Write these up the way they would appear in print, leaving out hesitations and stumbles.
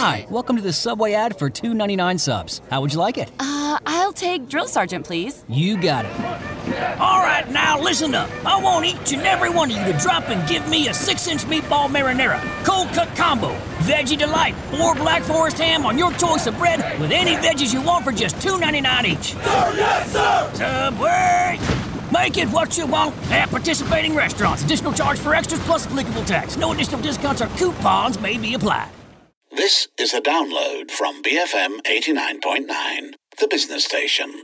Hi, welcome to the Subway ad for $2.99 subs. How would you like it? I'll take Drill Sergeant, please. You got it. All right, now listen up. I want each and every one of you to drop and give me a 6-inch meatball marinara, cold cut combo, veggie delight, or Black Forest ham on your choice of bread with any veggies you want for just $2.99 each. Sir, yes, sir! Subway! Make it what you want at participating restaurants. Additional charge for extras plus applicable tax. No additional discounts or coupons may be applied. This is a download from BFM 89.9, the business station.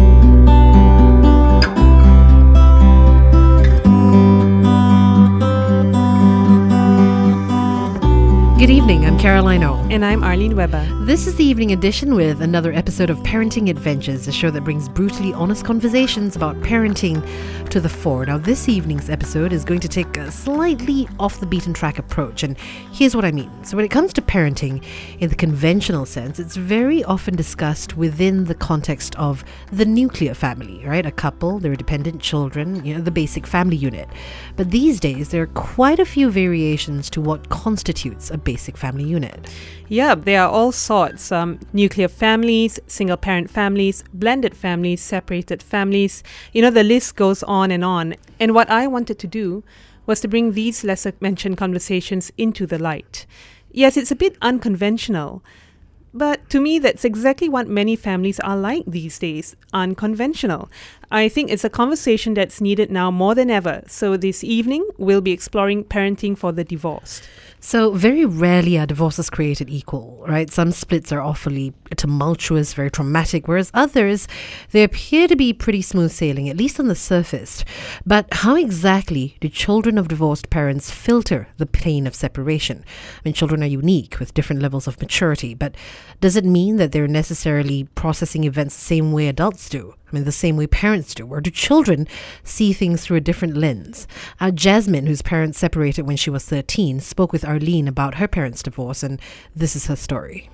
Good evening, I'm Caroline O. And I'm Arlene Weber. This is the evening edition with another episode of Parenting Adventures, a show that brings brutally honest conversations about parenting to the fore. Now, this evening's episode is going to take a slightly off the beaten track approach, and here's what I mean. So when it comes to parenting in the conventional sense, it's very often discussed within the context of the nuclear family, right? A couple, their dependent children, the basic family unit. But these days, there are quite a few variations to what constitutes a basic family unit. Yeah, there are all sorts. Nuclear families, single-parent families, blended families, separated families. The list goes on. And what I wanted to do was to bring these lesser-mentioned conversations into the light. Yes, it's a bit unconventional, but to me, that's exactly what many families are like these days, unconventional. I think it's a conversation that's needed now more than ever. So this evening, we'll be exploring parenting for the divorced. So very rarely are divorces created equal, right? Some splits are awfully tumultuous, very traumatic, whereas others, they appear to be pretty smooth sailing, at least on the surface. But how exactly do children of divorced parents filter the pain of separation? I mean, children are unique with different levels of maturity, but does it mean that they're necessarily processing events the same way adults do? I mean, the same way parents do? Or do children see things through a different lens? Jasmine, whose parents separated when she was 13, spoke with Arlene about her parents' divorce, and this is her story.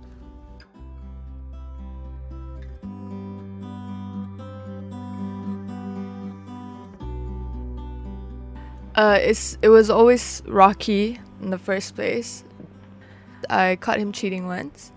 It was always rocky in the first place. I caught him cheating once.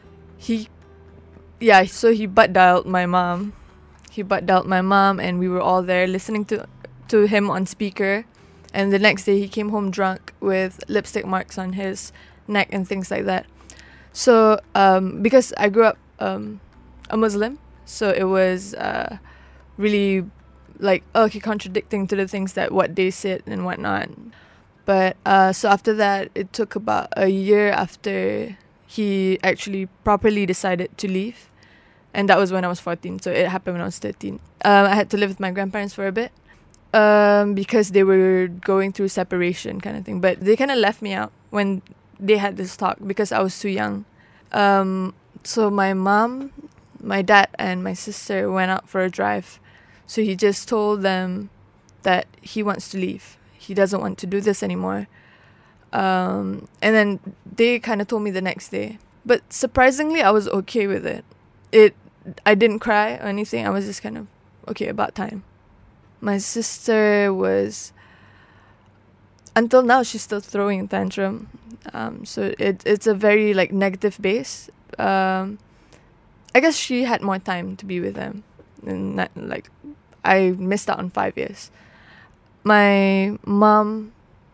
So he butt dialed my mom. And we were all there listening to him on speaker. And the next day he came home drunk with lipstick marks on his neck and things like that. So because I grew up a Muslim, so it was really contradicting to the things that what they said and whatnot. But so after that, it took about a year after he actually properly decided to leave. And that was when I was 14, so it happened when I was 13. I had to live with my grandparents for a bit because they were going through separation kind of thing. But they kind of left me out when they had this talk because I was too young. So my mom, my dad, and my sister went out for a drive. So he just told them that he wants to leave. He doesn't want to do this anymore. And then they kind of told me the next day. But surprisingly, I was okay with it. I didn't cry or anything. I was just kind of, okay, about time. My sister was, until now, she's still throwing a tantrum. So it's a very, negative base. I guess she had more time to be with them. And I missed out on 5 years. My mom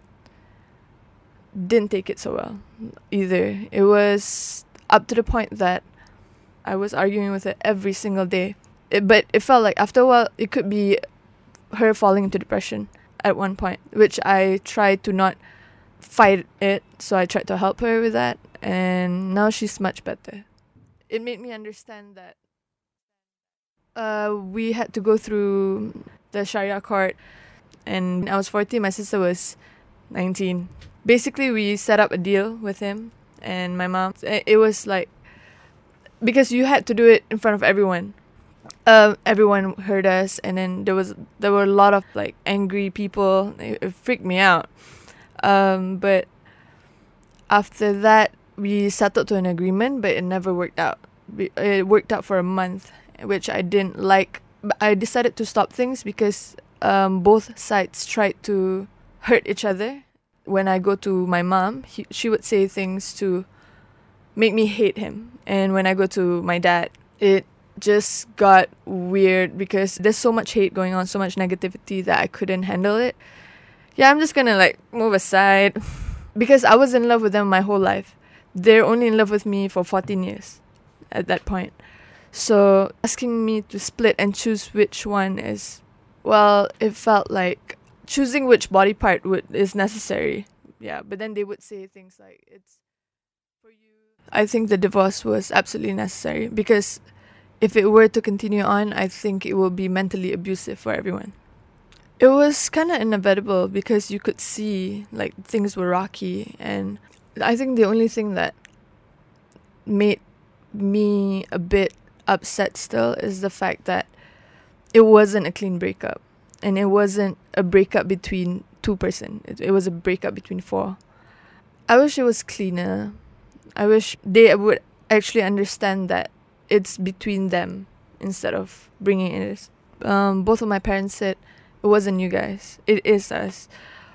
didn't take it so well either. It was up to the point that I was arguing with her every single day. But it felt like after a while, it could be her falling into depression at one point, which I tried to not fight it. So I tried to help her with that. And now she's much better. It made me understand that we had to go through the Sharia court. And I was 14, my sister was 19. Basically, we set up a deal with him and my mom. It was because you had to do it in front of everyone. Everyone heard us, and then there were a lot of angry people. It freaked me out. But after that, we settled to an agreement, but it never worked out. It worked out for a month, which I didn't like. I decided to stop things because both sides tried to hurt each other. When I go to my mom, she would say things to make me hate him. And when I go to my dad, it just got weird because there's so much hate going on, so much negativity that I couldn't handle it. Yeah, I'm just gonna like move aside because I was in love with them my whole life. They're only in love with me for 14 years at that point. So asking me to split and choose which one is, well, it felt like choosing which body part is necessary. Yeah, but then they would say things like, it's for you. I think the divorce was absolutely necessary because if it were to continue on, I think it will be mentally abusive for everyone. It was kind of inevitable because you could see like things were rocky, and I think the only thing that made me a bit upset still is the fact that it wasn't a clean breakup, and it wasn't a breakup between two person. It was a breakup between four. I wish it was cleaner. I wish they would actually understand that it's between them instead of bringing it. Both of my parents said it wasn't you guys, it is us.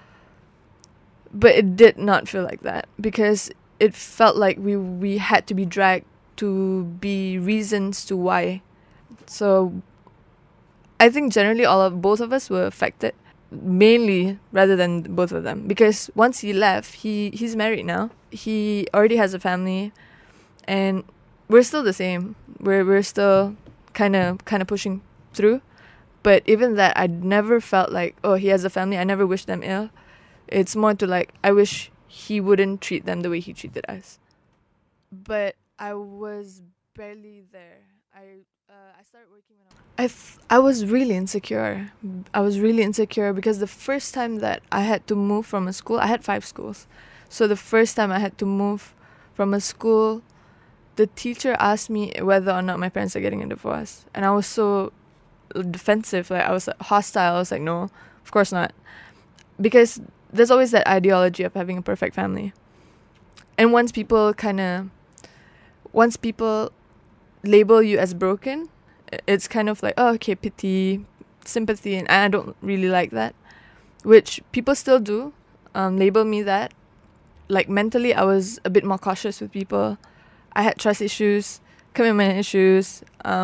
But it did not feel like that because it felt like we had to be dragged to be reasons to why. So I think generally both of us were affected, mainly rather than both of them, because once he left, he's married now. He already has a family, and we're still the same. We're still kind of pushing through. But even that, I never felt like, oh, he has a family. I never wish them ill. It's more to like, I wish he wouldn't treat them the way he treated us. But I was barely there. I started working when I was really insecure. I was really insecure because the first time that I had to move from a school, I had 5 schools. So the first time I had to move from a school, the teacher asked me whether or not my parents are getting a divorce. And I was so defensive, like I was hostile. I was like, no, of course not. Because there's always that ideology of having a perfect family. And once people label you as broken, it's kind of like, oh, okay, pity, sympathy, and I don't really like that, which people still do, label me that. Like mentally, I was a bit more cautious with people. I had trust issues, commitment issues,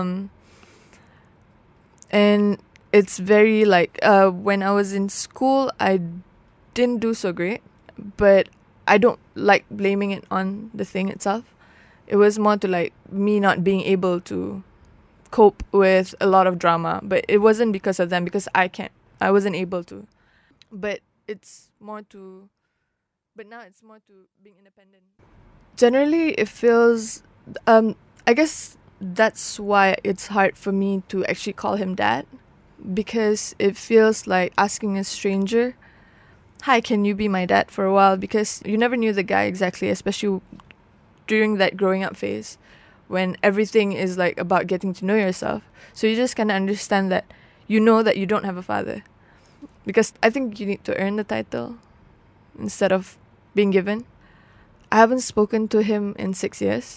and it's very like, when I was in school, I didn't do so great, but I don't like blaming it on the thing itself. It was more to like me not being able to cope with a lot of drama, but it wasn't because of them, because I wasn't able to. But now it's more to being independent. Generally, it feels, I guess that's why it's hard for me to actually call him dad, because it feels like asking a stranger, hi, can you be my dad for a while? Because you never knew the guy exactly, especially during that growing up phase when everything is like about getting to know yourself. So you just kind of understand that you know that you don't have a father, because I think you need to earn the title instead of being given. I haven't spoken to him in 6 years.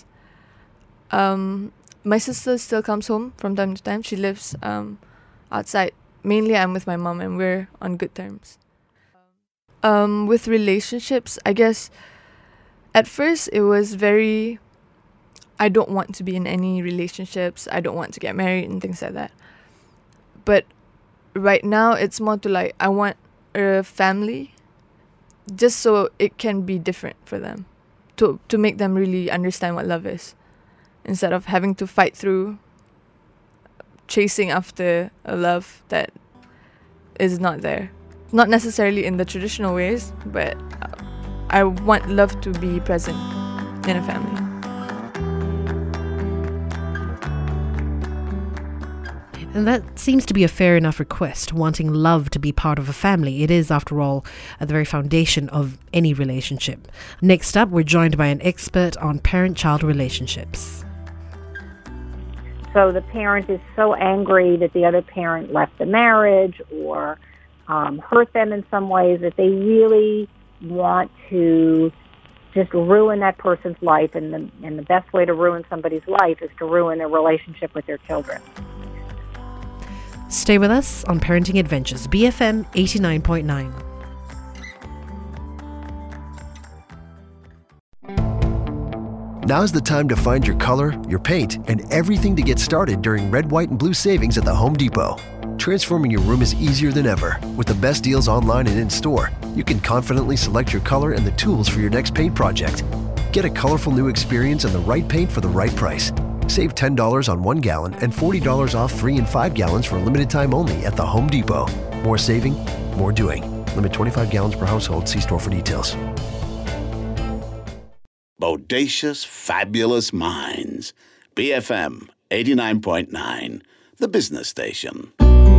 My sister still comes home from time to time. She lives outside. Mainly I'm with my mom and we're on good terms. With relationships, I guess at first it was very, I don't want to be in any relationships. I don't want to get married and things like that. But right now it's more to like, I want a family just so it can be different for them, to make them really understand what love is, instead of having to fight through chasing after a love that is not there. Not necessarily in the traditional ways, but I want love to be present in a family. And that seems to be a fair enough request, wanting love to be part of a family. It is, after all, at the very foundation of any relationship. Next up, we're joined by an expert on parent-child relationships. So the parent is so angry that the other parent left the marriage or hurt them in some ways that they really want to just ruin that person's life. And the best way to ruin somebody's life is to ruin their relationship with their children. Stay with us on Parenting Adventures, BFM 89.9. Now's the time to find your color, your paint, and everything to get started during Red, White, and Blue savings at the Home Depot. Transforming your room is easier than ever. With the best deals online and in-store, you can confidently select your color and the tools for your next paint project. Get a colorful new experience and the right paint for the right price. Save $10 on 1 gallon and $40 off 3 and 5 gallons for a limited time only at the Home Depot. More saving, more doing. Limit 25 gallons per household. See store for details. Bodacious, fabulous minds. BFM 89.9, the business station.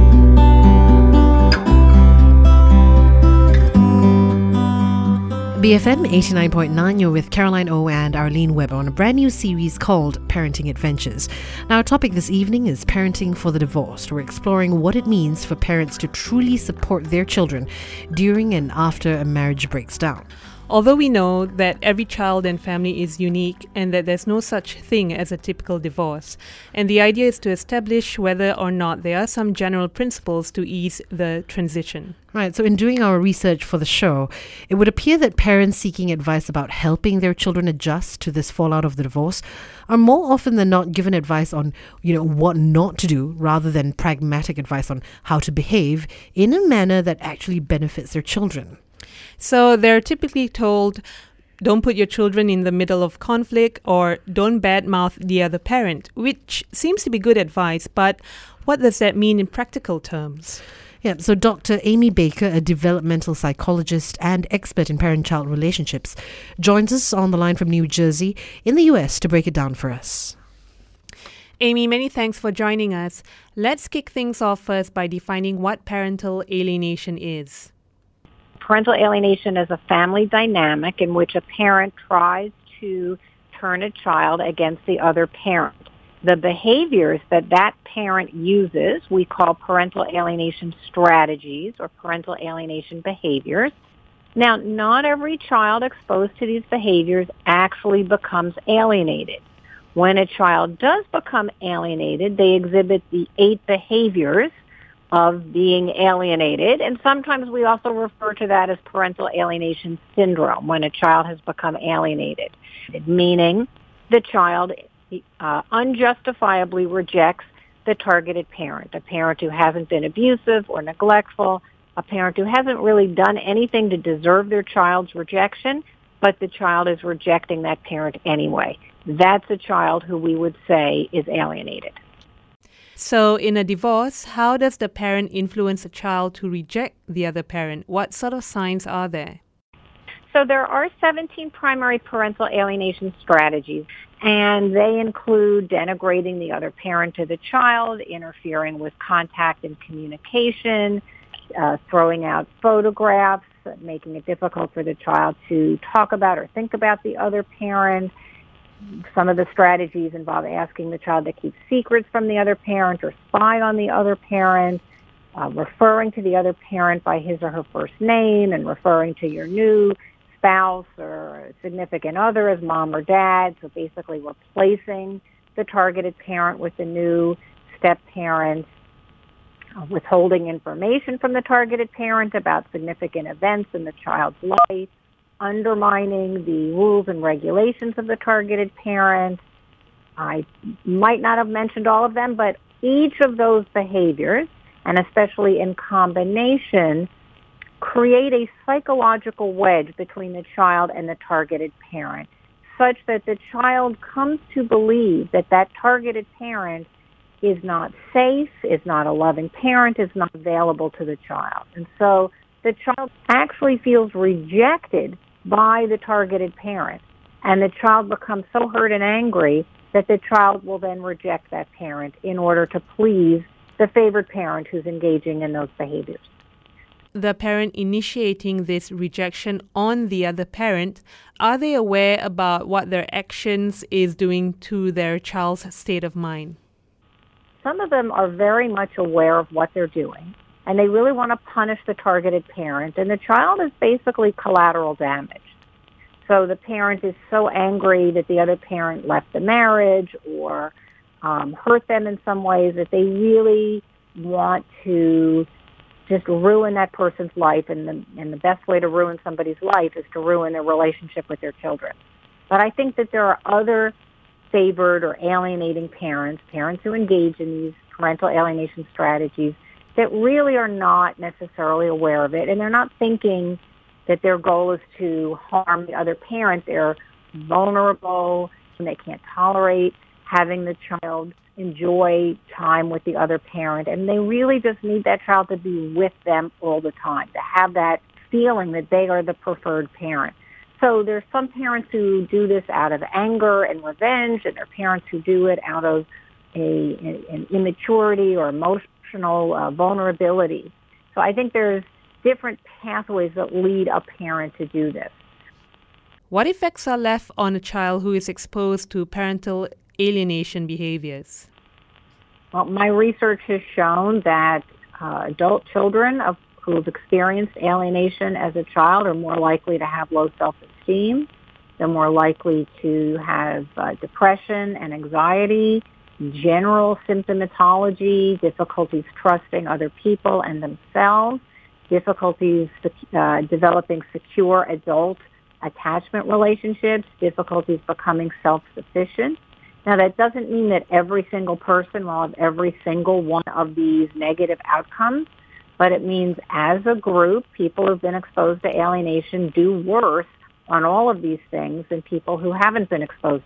BFM 89.9, you're with Caroline O and Arlene Weber on a brand new series called Parenting Adventures. Now, our topic this evening is parenting for the divorced. We're exploring what it means for parents to truly support their children during and after a marriage breaks down. Although we know that every child and family is unique and that there's no such thing as a typical divorce, and the idea is to establish whether or not there are some general principles to ease the transition. Right, so in doing our research for the show, it would appear that parents seeking advice about helping their children adjust to this fallout of the divorce are more often than not given advice on, what not to do rather than pragmatic advice on how to behave in a manner that actually benefits their children. So they're typically told, don't put your children in the middle of conflict or don't badmouth the other parent, which seems to be good advice, but what does that mean in practical terms? Yeah, so Dr. Amy Baker, a developmental psychologist and expert in parent-child relationships, joins us on the line from New Jersey in the US to break it down for us. Amy, many thanks for joining us. Let's kick things off first by defining what parental alienation is. Parental alienation is a family dynamic in which a parent tries to turn a child against the other parent. The behaviors that parent uses, we call parental alienation strategies or parental alienation behaviors. Now, not every child exposed to these behaviors actually becomes alienated. When a child does become alienated, they exhibit the 8 behaviors of being alienated, and sometimes we also refer to that as parental alienation syndrome when a child has become alienated, meaning the child unjustifiably rejects the targeted parent, a parent who hasn't been abusive or neglectful, a parent who hasn't really done anything to deserve their child's rejection, but the child is rejecting that parent anyway. That's a child who we would say is alienated. So in a divorce, how does the parent influence a child to reject the other parent? What sort of signs are there? So there are 17 primary parental alienation strategies, and they include denigrating the other parent to the child, interfering with contact and communication, throwing out photographs, making it difficult for the child to talk about or think about the other parent. Some of the strategies involve asking the child to keep secrets from the other parent or spy on the other parent, referring to the other parent by his or her first name and referring to your new spouse or significant other as mom or dad. So basically replacing the targeted parent with the new step-parent, withholding information from the targeted parent about significant events in the child's life, undermining the rules and regulations of the targeted parent. I might not have mentioned all of them, but each of those behaviors, and especially in combination, create a psychological wedge between the child and the targeted parent, such that the child comes to believe that that targeted parent is not safe, is not a loving parent, is not available to the child. And so the child actually feels rejected by the targeted parent, and the child becomes so hurt and angry that the child will then reject that parent in order to please the favored parent who's engaging in those behaviors. The parent initiating this rejection on the other parent, are they aware about what their actions is doing to their child's state of mind? Some of them are very much aware of what they're doing, and they really want to punish the targeted parent, and the child is basically collateral damage. So the parent is so angry that the other parent left the marriage or hurt them in some ways that they really want to just ruin that person's life, and the best way to ruin somebody's life is to ruin their relationship with their children. But I think that there are other favored or alienating parents who engage in these parental alienation strategies that really are not necessarily aware of it, and they're not thinking that their goal is to harm the other parent. They're vulnerable, and they can't tolerate having the child enjoy time with the other parent, and they really just need that child to be with them all the time, to have that feeling that they are the preferred parent. So there's some parents who do this out of anger and revenge, and there are parents who do it out of an immaturity or emotional vulnerability. So I think there's different pathways that lead a parent to do this. What effects are left on a child who is exposed to parental alienation behaviors? Well, my research has shown that adult children who have experienced alienation as a child are more likely to have low self-esteem. They're more likely to have depression and anxiety, general symptomatology, difficulties trusting other people and themselves, difficulties developing secure adult attachment relationships, difficulties becoming self-sufficient. Now, that doesn't mean that every single person will have every single one of these negative outcomes, but it means as a group, people who've been exposed to alienation do worse on all of these things than people who haven't been exposed.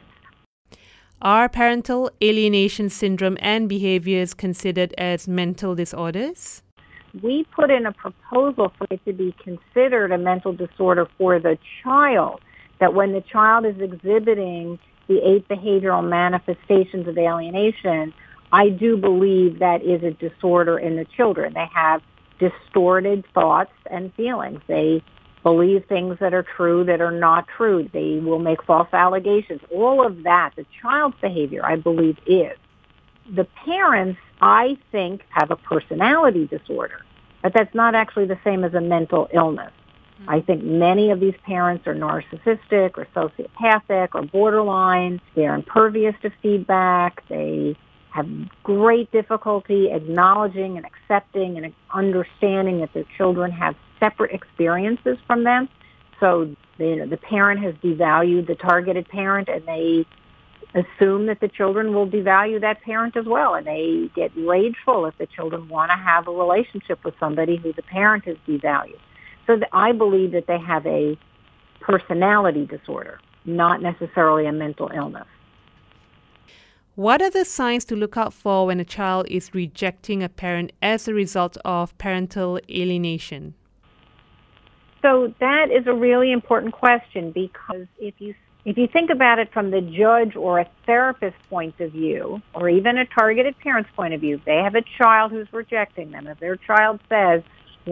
Are parental alienation syndrome and behaviors considered as mental disorders? We put in a proposal for it to be considered a mental disorder for the child, that when the child is exhibiting the 8 behavioral manifestations of alienation, I do believe that is a disorder in the children. They have distorted thoughts and feelings. They believe things that are true that are not true. They will make false allegations. All of that, the child's behavior, I believe, is. The parents, I think, have a personality disorder, but that's not actually the same as a mental illness. I think many of these parents are narcissistic or sociopathic or borderline. They're impervious to feedback. They have great difficulty acknowledging and accepting and understanding that their children have separate experiences from them. So the parent has devalued the targeted parent, and they assume that the children will devalue that parent as well. And they get rageful if the children want to have a relationship with somebody who the parent has devalued. So I believe that they have a personality disorder, not necessarily a mental illness. What are the signs to look out for when a child is rejecting a parent as a result of parental alienation? So that is a really important question, because if you think about it from the judge or a therapist's point of view, or even a targeted parent's point of view, they have a child who's rejecting them. If their child says,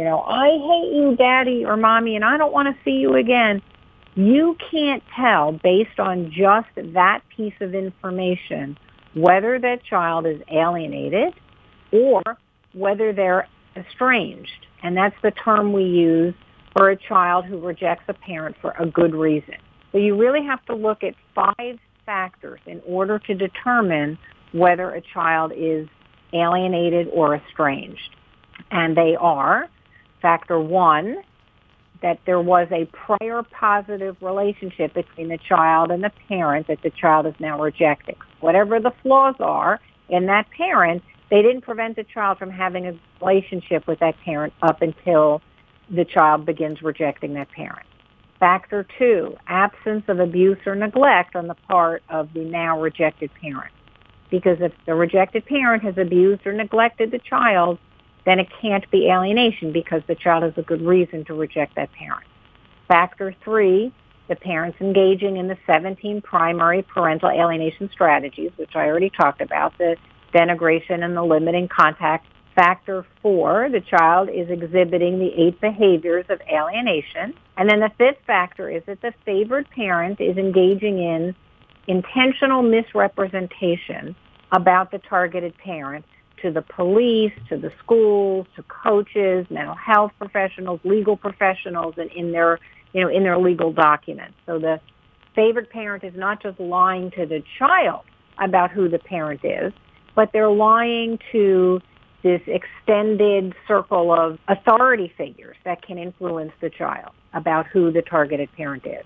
I hate you, Daddy or Mommy, and I don't want to see you again, you can't tell based on just that piece of information whether that child is alienated or whether they're estranged. And that's the term we use for a child who rejects a parent for a good reason. So you really have to look at 5 factors in order to determine whether a child is alienated or estranged. And they are, factor 1, that there was a prior positive relationship between the child and the parent that the child is now rejecting. Whatever the flaws are in that parent, they didn't prevent the child from having a relationship with that parent up until the child begins rejecting that parent. Factor 2, absence of abuse or neglect on the part of the now rejected parent. Because if the rejected parent has abused or neglected the child, then it can't be alienation because the child has a good reason to reject that parent. Factor 3, the parents engaging in the 17 primary parental alienation strategies, which I already talked about, the denigration and the limiting contact. Factor 4, the child is exhibiting the 8 behaviors of alienation. And then the 5th factor is that the favored parent is engaging in intentional misrepresentation about the targeted parent to the police, to the schools, to coaches, mental health professionals, legal professionals, and in their legal documents. So the favored parent is not just lying to the child about who the parent is, but they're lying to this extended circle of authority figures that can influence the child about who the targeted parent is.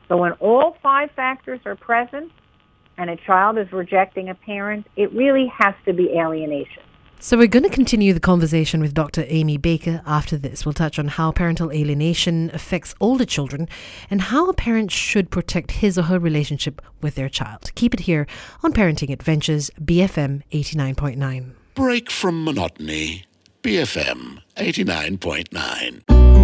So when all 5 factors are present and a child is rejecting a parent, it really has to be alienation. So we're going to continue the conversation with Dr. Amy Baker after this. We'll touch on how parental alienation affects older children and how a parent should protect his or her relationship with their child. Keep it here on Parenting Adventures, BFM 89.9. Break from monotony. BFM 89.9.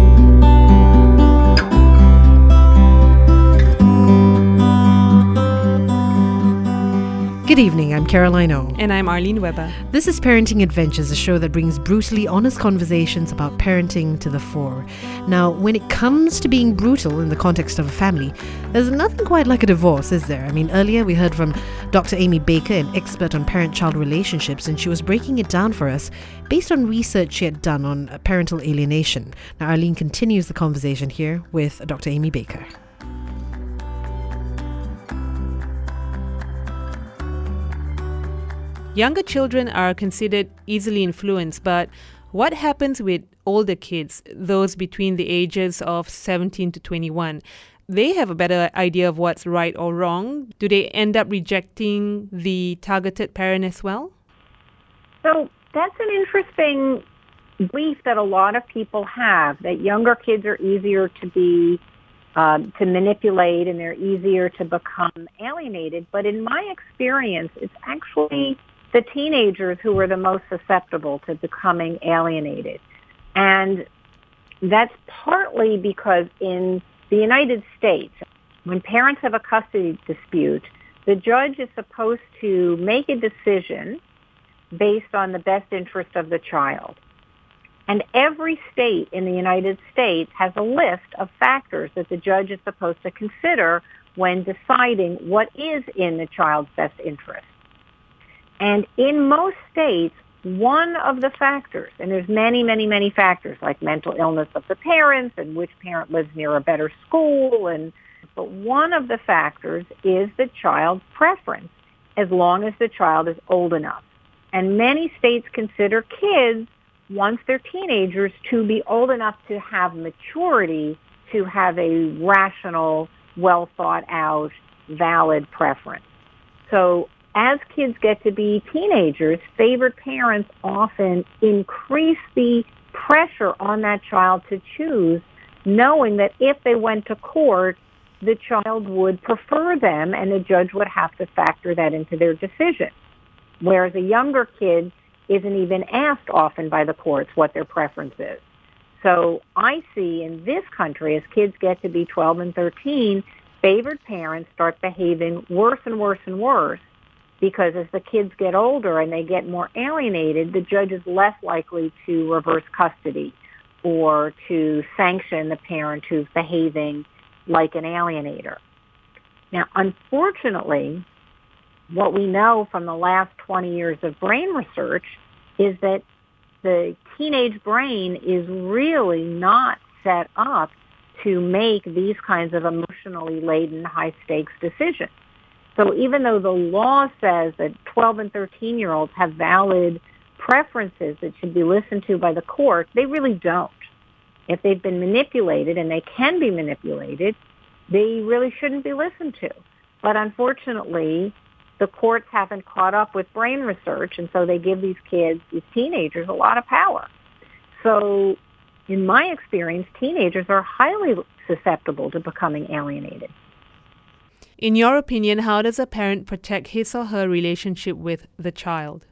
Good evening, I'm Caroline O. And I'm Arlene Weber. This is Parenting Adventures, a show that brings brutally honest conversations about parenting to the fore. Now, when it comes to being brutal in the context of a family, there's nothing quite like a divorce, is there? I mean, earlier we heard from Dr. Amy Baker, an expert on parent-child relationships, and she was breaking it down for us based on research she had done on parental alienation. Now, Arlene continues the conversation here with Dr. Amy Baker. Younger children are considered easily influenced, but what happens with older kids, those between the ages of 17 to 21? They have a better idea of what's right or wrong. Do they end up rejecting the targeted parent as well? So that's an interesting belief that a lot of people have, that younger kids are easier to be to manipulate and they're easier to become alienated. But in my experience, it's actually the teenagers who are the most susceptible to becoming alienated. And that's partly because in the United States, when parents have a custody dispute, the judge is supposed to make a decision based on the best interest of the child. And every state in the United States has a list of factors that the judge is supposed to consider when deciding what is in the child's best interest. And in most states, one of the factors, and there's many, many, many factors like mental illness of the parents and which parent lives near a better school, but one of the factors is the child's preference, as long as the child is old enough. And many states consider kids, once they're teenagers, to be old enough to have maturity, to have a rational, well thought out, valid preference. So as kids get to be teenagers, favored parents often increase the pressure on that child to choose, knowing that if they went to court, the child would prefer them and the judge would have to factor that into their decision. Whereas a younger kid isn't even asked often by the courts what their preference is. So I see in this country, as kids get to be 12 and 13, favored parents start behaving worse and worse and worse, because as the kids get older and they get more alienated, the judge is less likely to reverse custody or to sanction the parent who's behaving like an alienator. Now, unfortunately, what we know from the last 20 years of brain research is that the teenage brain is really not set up to make these kinds of emotionally laden, high-stakes decisions. So even though the law says that 12 and 13-year-olds have valid preferences that should be listened to by the court, they really don't. If they've been manipulated, and they can be manipulated, they really shouldn't be listened to. But unfortunately, the courts haven't caught up with brain research, and so they give these kids, these teenagers, a lot of power. So in my experience, teenagers are highly susceptible to becoming alienated. In your opinion, how does a parent protect his or her relationship with the child?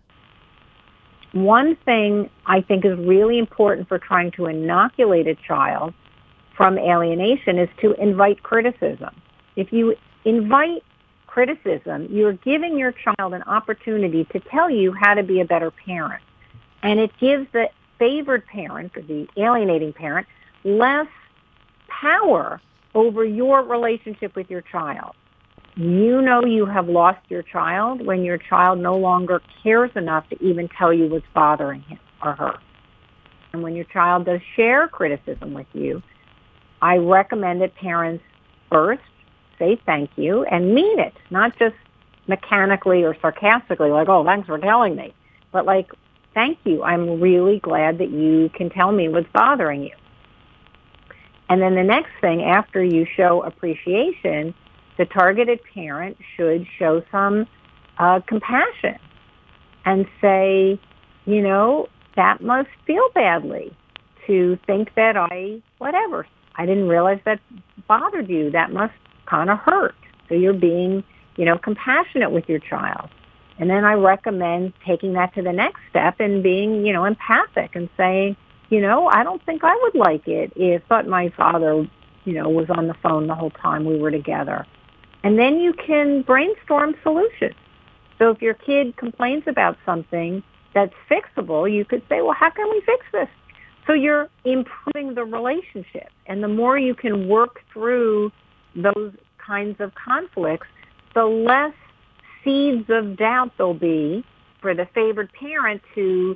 One thing I think is really important for trying to inoculate a child from alienation is to invite criticism. If you invite criticism, you're giving your child an opportunity to tell you how to be a better parent. And it gives the favored parent, or the alienating parent, less power over your relationship with your child. You know you have lost your child when your child no longer cares enough to even tell you what's bothering him or her. And when your child does share criticism with you, I recommend that parents first say thank you and mean it, not just mechanically or sarcastically, like, oh, thanks for telling me, but like, thank you. I'm really glad that you can tell me what's bothering you. And then the next thing, after you show appreciation, the targeted parent should show some compassion and say, you know, that must feel badly to think that I didn't realize that bothered you. That must kind of hurt. So you're being, you know, compassionate with your child. And then I recommend taking that to the next step and being, you know, empathic and saying, you know, I don't think I would like it if my father, you know, was on the phone the whole time we were together. And then you can brainstorm solutions. So if your kid complains about something that's fixable, you could say, well, how can we fix this? So you're improving the relationship. And the more you can work through those kinds of conflicts, the less seeds of doubt there'll be for the favored parent to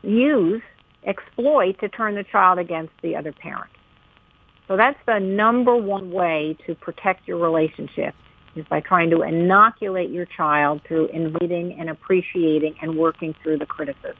exploit to turn the child against the other parent. So that's the number one way to protect your relationship, is by trying to inoculate your child through inviting and appreciating and working through the criticism.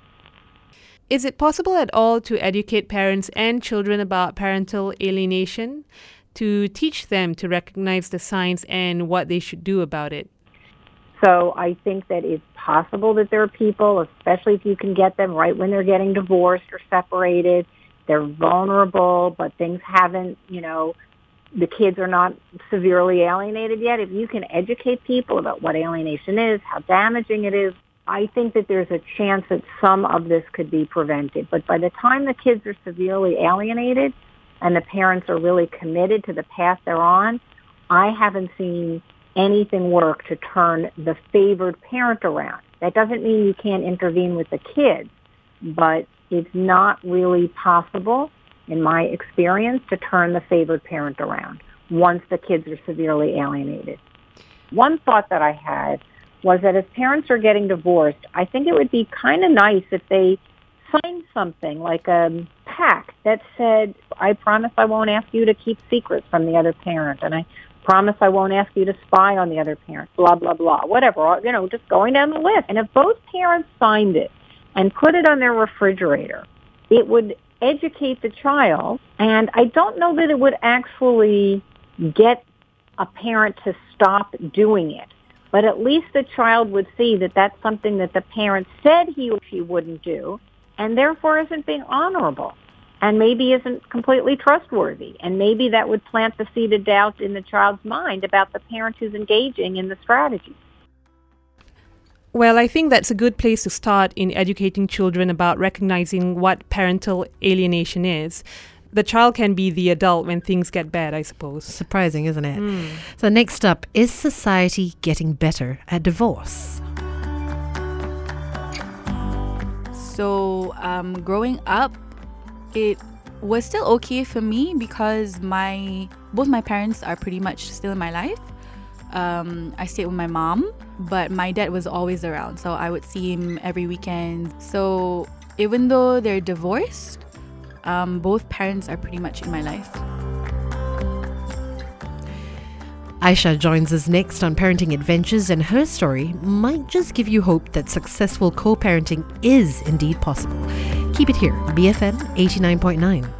Is it possible at all to educate parents and children about parental alienation, to teach them to recognize the signs and what they should do about it? So I think that it's possible that there are people, especially if you can get them right when they're getting divorced or separated, they're vulnerable, but things haven't, you know, the kids are not severely alienated yet. If you can educate people about what alienation is, how damaging it is, I think that there's a chance that some of this could be prevented. But by the time the kids are severely alienated and the parents are really committed to the path they're on, I haven't seen anything work to turn the favored parent around. That doesn't mean you can't intervene with the kids, but it's not really possible, in my experience, to turn the favored parent around once the kids are severely alienated. One thought that I had was that if parents are getting divorced, I think it would be kind of nice if they signed something like a pact that said, I promise I won't ask you to keep secrets from the other parent, and I promise I won't ask you to spy on the other parent, blah, blah, blah, whatever, you know, just going down the list. And if both parents signed it and put it on their refrigerator, it would educate the child, and I don't know that it would actually get a parent to stop doing it. But at least the child would see that that's something that the parent said he or she wouldn't do, and therefore isn't being honorable, and maybe isn't completely trustworthy. And maybe that would plant the seed of doubt in the child's mind about the parent who's engaging in the strategy. Well, I think that's a good place to start in educating children about recognizing what parental alienation is. The child can be the adult when things get bad, I suppose. Surprising, isn't it? So next up, is society getting better at divorce? So growing up, it was still okay for me because both my parents are pretty much still in my life. I stayed with my mom, but my dad was always around, so I would see him every weekend. So even though they're divorced, both parents are pretty much in my life. Aisha joins us next on Parenting Adventures, and her story might just give you hope that successful co-parenting is indeed possible. Keep it here, BFM 89.9.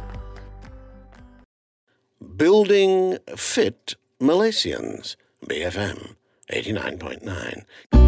Building Fit Malaysians, BFM 89.9.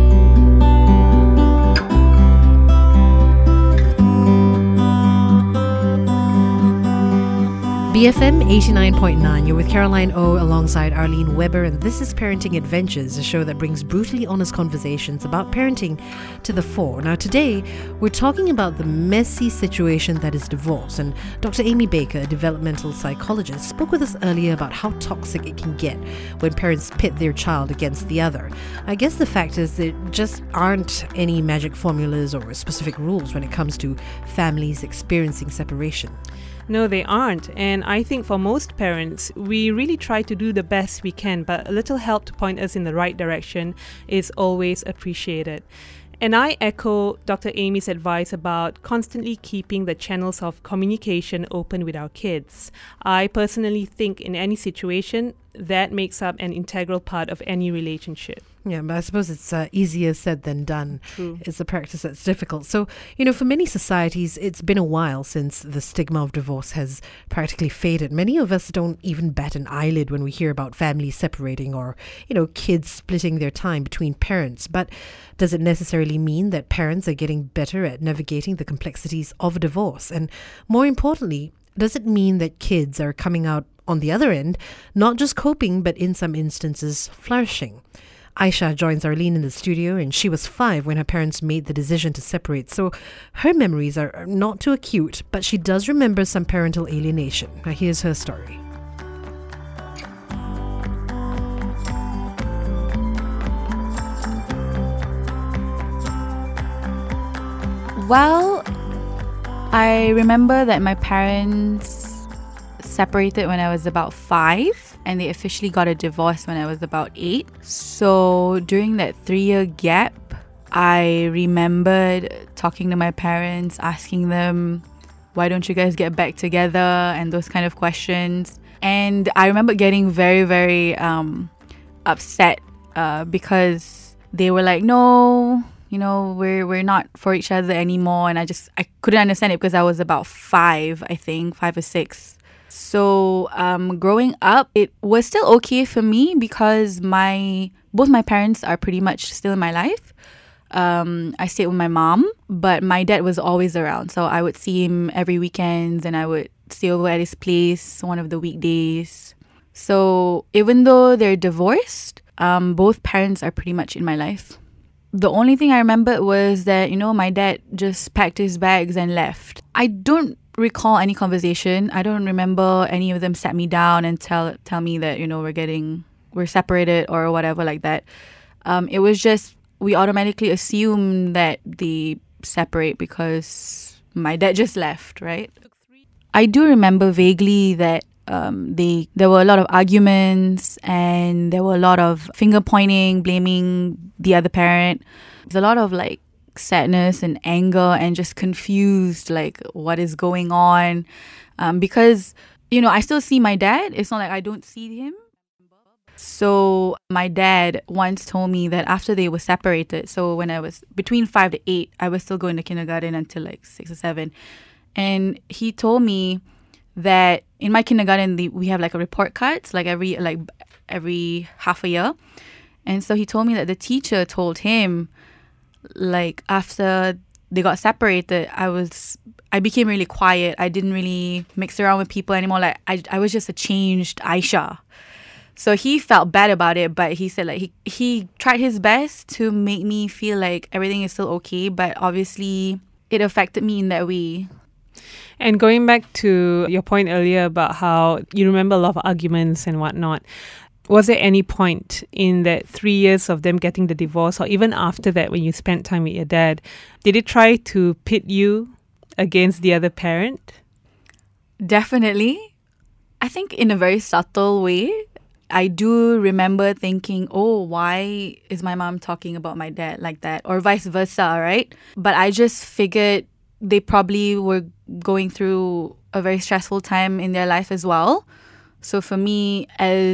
BFM 89.9, you're with Caroline O alongside Arlene Weber, and this is Parenting Adventures, a show that brings brutally honest conversations about parenting to the fore. Now today, we're talking about the messy situation that is divorce, and Dr. Amy Baker, a developmental psychologist, spoke with us earlier about how toxic it can get when parents pit their child against the other. I guess the fact is there just aren't any magic formulas or specific rules when it comes to families experiencing separation. No, they aren't. And I think for most parents, we really try to do the best we can, but a little help to point us in the right direction is always appreciated. And I echo Dr. Amy's advice about constantly keeping the channels of communication open with our kids. I personally think in any situation, that makes up an integral part of any relationship. Yeah, but I suppose it's easier said than done. True. It's a practice that's difficult. So, for many societies, it's been a while since the stigma of divorce has practically faded. Many of us don't even bat an eyelid when we hear about families separating or, kids splitting their time between parents. But does it necessarily mean that parents are getting better at navigating the complexities of a divorce? And more importantly, does it mean that kids are coming out on the other end, not just coping, but in some instances, flourishing? Aisha joins Arlene in the studio, and she was 5 when her parents made the decision to separate. So her memories are not too acute, but she does remember some parental alienation. Now here's her story. Well, I remember that my parents separated when I was about 5. And they officially got a divorce when I was about 8. So during that 3-year gap, I remembered talking to my parents, asking them, why don't you guys get back together? And those kind of questions. And I remember getting very, very upset because they were like, no, we're not for each other anymore. And I couldn't understand it because I was about 5, I think, 5 or 6. So growing up, it was still okay for me because both my parents are pretty much still in my life. I stayed with my mom, but my dad was always around. So I would see him every weekend and I would stay over at his place one of the weekdays. So even though they're divorced, both parents are pretty much in my life. The only thing I remembered was that, my dad just packed his bags and left. I don't recall any conversation. I don't remember any of them sat me down and tell me that, we're separated or whatever like that. It was just, we automatically assumed that they separate because my dad just left, right? I do remember vaguely that there were a lot of arguments and there were a lot of finger pointing, blaming the other parent. There's a lot of sadness and anger and just confused, what is going on. Because, I still see my dad. It's not like I don't see him. So my dad once told me that after they were separated, so when I was between 5 to 8, I was still going to kindergarten until 6 or 7. And he told me that in my kindergarten, we have a report cards, every half a year. And so he told me that the teacher told him, after they got separated, I became really quiet. I didn't really mix around with people anymore. I was just a changed Aisha. So he felt bad about it, but he said he tried his best to make me feel like everything is still okay. But obviously, it affected me in that way. And going back to your point earlier about how you remember a lot of arguments and whatnot, was there any point in that 3 years of them getting the divorce, or even after that when you spent time with your dad, did it try to pit you against the other parent? Definitely. I think in a very subtle way. I do remember thinking, why is my mom talking about my dad like that? Or vice versa, right? But I just figured they probably were going through a very stressful time in their life as well. So for me,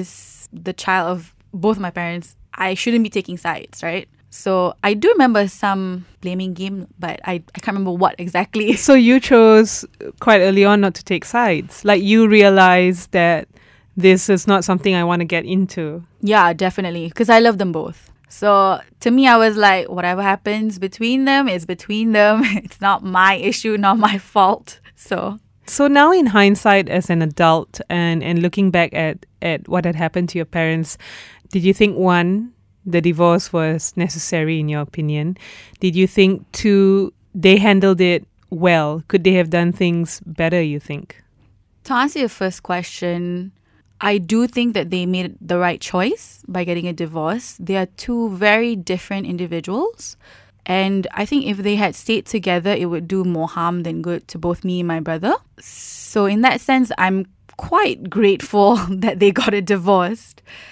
as the child of both my parents, I shouldn't be taking sides, right? So I do remember some blaming game, but I can't remember what exactly. So you chose quite early on not to take sides. You realized that this is not something I want to get into. Yeah, definitely. Because I love them both. So to me, I was like, whatever happens between them is between them. It's not my issue, not my fault. So now in hindsight as an adult and looking back at what had happened to your parents, did you think, 1, the divorce was necessary in your opinion? Did you think, 2, they handled it well? Could they have done things better, you think? To answer your first question, I do think that they made the right choice by getting a divorce. They are 2 very different individuals. And I think if they had stayed together, it would do more harm than good to both me and my brother. So in that sense, I'm quite grateful that they got a divorce.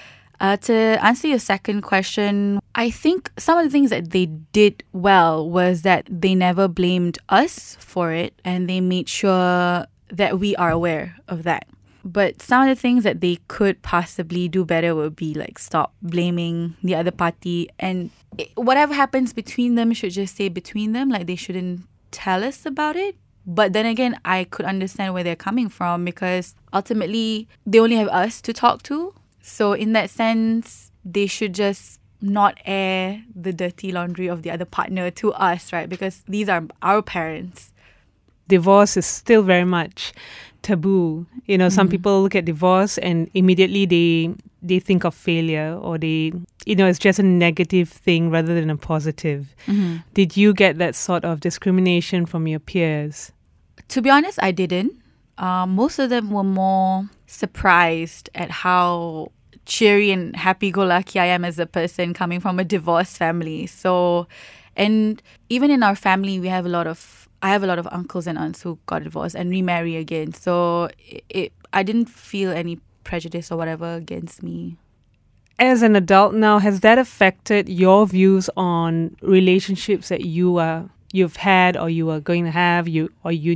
To answer your second question, I think some of the things that they did well was that they never blamed us for it, and they made sure that we are aware of that. But some of the things that they could possibly do better would be like stop blaming the other party, and whatever happens between them should just stay between them. Like they shouldn't tell us about it. But then again, I could understand where they're coming from because ultimately they only have us to talk to. So in that sense, they should just not air the dirty laundry of the other partner to us, right? Because these are our parents. Divorce is still very much taboo. You know, some people look at divorce and immediately they think of failure, or it's just a negative thing rather than a positive. Did you get that sort of discrimination from your peers? To be honest, I didn't. Most of them were more surprised at how cheery and happy-go-lucky I am as a person coming from a divorced family. So, and even in our family, I have a lot of uncles and aunts who got divorced and remarry again. So I didn't feel any prejudice or whatever against me. As an adult now, has that affected your views on relationships that you've had or you are going to have, your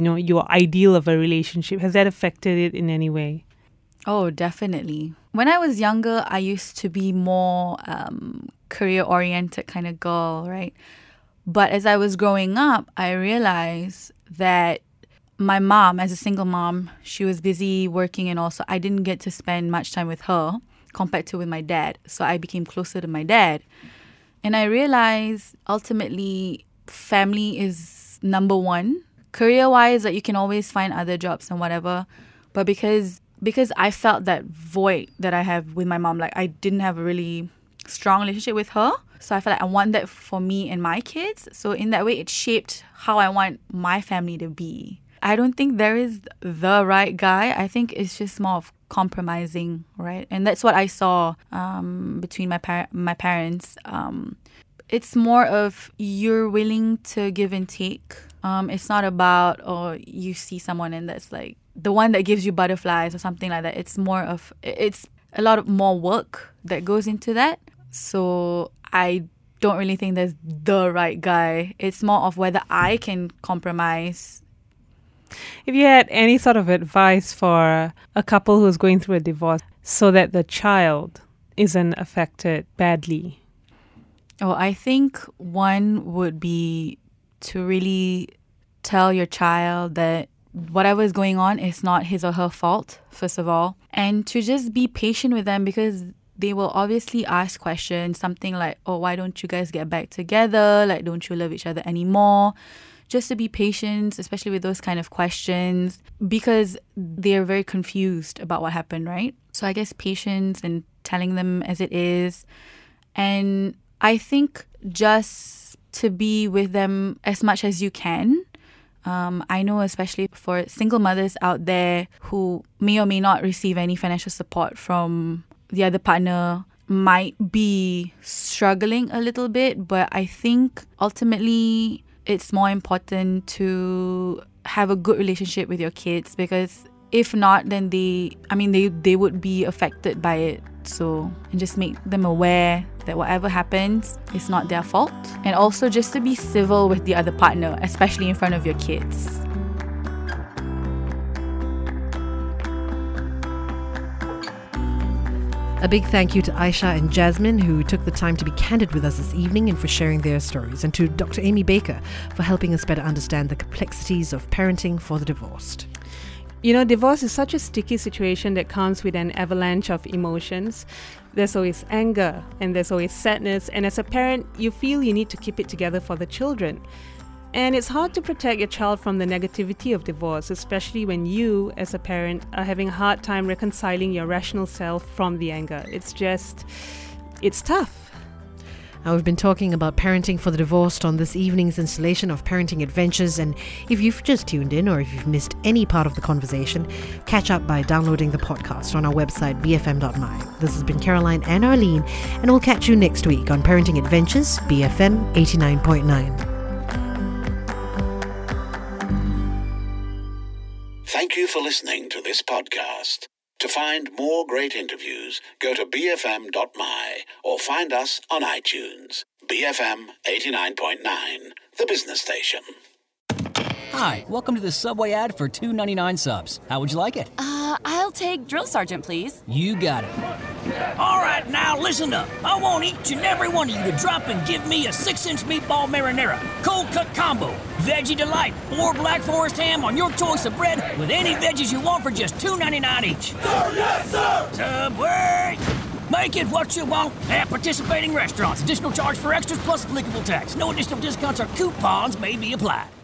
ideal of a relationship? Has that affected it in any way? Oh, definitely. When I was younger, I used to be more career-oriented kind of girl, right? But as I was growing up, I realized that my mom, as a single mom, she was busy working, and also I didn't get to spend much time with her compared to with my dad. So I became closer to my dad. And I realized ultimately family is number one. Career-wise, that you can always find other jobs and whatever. But because I felt that void that I have with my mom, like I didn't have a really strong relationship with her. So I felt like I want that for me and my kids. So in that way, it shaped how I want my family to be. I don't think there is the right guy. I think it's just more of compromising, right? And that's what I saw between my parents. It's more of you're willing to give and take. It's not about, you see someone and that's like the one that gives you butterflies or something like that. It's a lot of more work that goes into that. So I don't really think there's the right guy. It's more of whether I can compromise. If you had any sort of advice for a couple who's going through a divorce so that the child isn't affected badly? Oh, I think one would be to really tell your child that whatever is going on is not his or her fault, first of all. And to just be patient with them, because they will obviously ask questions, something like, oh, why don't you guys get back together? Like, don't you love each other anymore? Just to be patient, especially with those kind of questions, because they're very confused about what happened, right? So I guess patience and telling them as it is. And I think just to be with them as much as you can. I know especially for single mothers out there who may or may not receive any financial support from the other partner, might be struggling a little bit, but I think ultimately it's more important to have a good relationship with your kids, because if not, then they would be affected by it. So, and just make them aware that whatever happens, it's not their fault. And also just to be civil with the other partner, especially in front of your kids. A big thank you to Aisha and Jasmine, who took the time to be candid with us this evening and for sharing their stories, and to Dr. Amy Baker for helping us better understand the complexities of parenting for the divorced. You know, divorce is such a sticky situation that comes with an avalanche of emotions. There's always anger and there's always sadness, and as a parent, you feel you need to keep it together for the children. And it's hard to protect your child from the negativity of divorce, especially when you, as a parent, are having a hard time reconciling your rational self from the anger. It's tough. Now, we've been talking about parenting for the divorced on this evening's installation of Parenting Adventures, and if you've just tuned in or if you've missed any part of the conversation, catch up by downloading the podcast on our website bfm.my. This has been Caroline and Arlene, and we'll catch you next week on Parenting Adventures, BFM 89.9. Thank you for listening to this podcast. To find more great interviews, go to bfm.my or find us on iTunes. BFM 89.9, the business station. Hi, welcome to the Subway ad for $2.99 subs. How would you like it? I'll take Drill Sergeant, please. You got it. All right, now listen up. I want each and every one of you to drop and give me a 6-inch meatball marinara, cold cut combo, veggie delight, or Black Forest ham on your choice of bread with any veggies you want for just $2.99 each. Sir, yes, sir! Subway! Make it what you want at participating restaurants. Additional charge for extras plus applicable tax. No additional discounts or coupons may be applied.